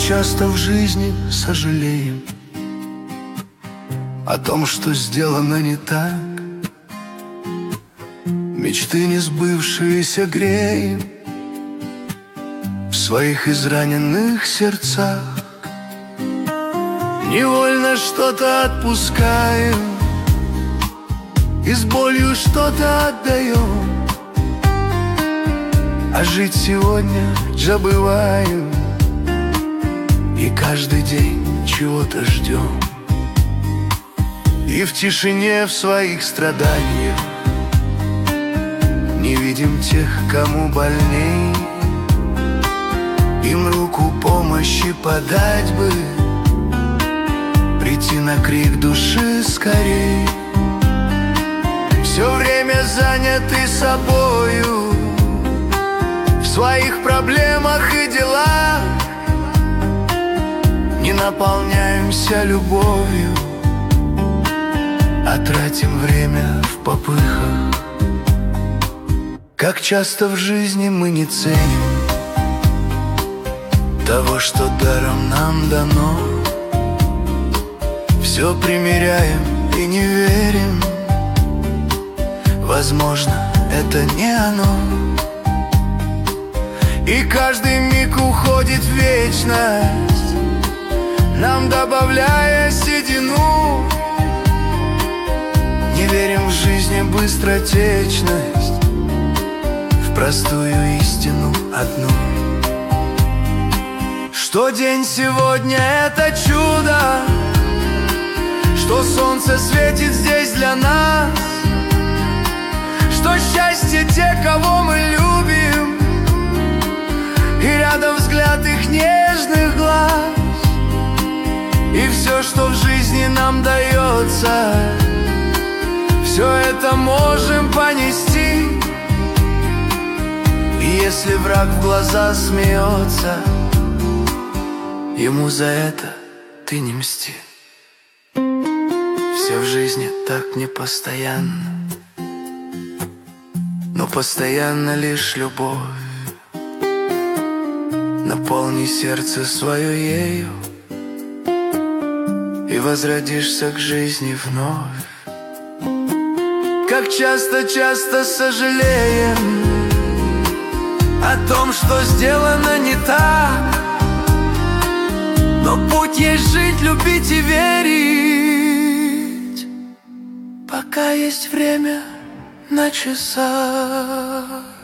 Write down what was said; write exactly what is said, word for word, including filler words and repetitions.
часто в жизни сожалеем о том, что сделано не так. Мечты не сбывшиеся греем в своих израненных сердцах. Невольно что-то отпускаем и с болью что-то отдаем, а жить сегодня забываем и каждый день чего-то ждем. И в тишине в своих страданиях не видим тех, кому больней. Им руку помощи подать бы, прийти на крик души скорей. Все время заняты собою, в своих проблемах и делах, не наполняемся любовью, а тратим время в попыхах. Как часто в жизни мы не ценим того, что даром нам дано. Все примеряем и не верим, возможно, это не оно. И каждый миг уходит в вечность, нам добавляя седину. Не верим в жизни быстротечность, в простую истину одну, что день сегодня — это чудо, что солнце светит здесь для нас, что счастье те, кого мы любим, и рядом взгляд их нежных глаз. И все, что в жизни нам дается, все это можем понести. И если враг в глаза смеется, ему за это ты не мсти. Все в жизни так непостоянно, но постоянно лишь любовь. Наполни сердце свое ею, и возродишься к жизни вновь. Как часто-часто сожалеем о том, что сделано не так, но путь есть жить, любить и верить, пока есть время на часах.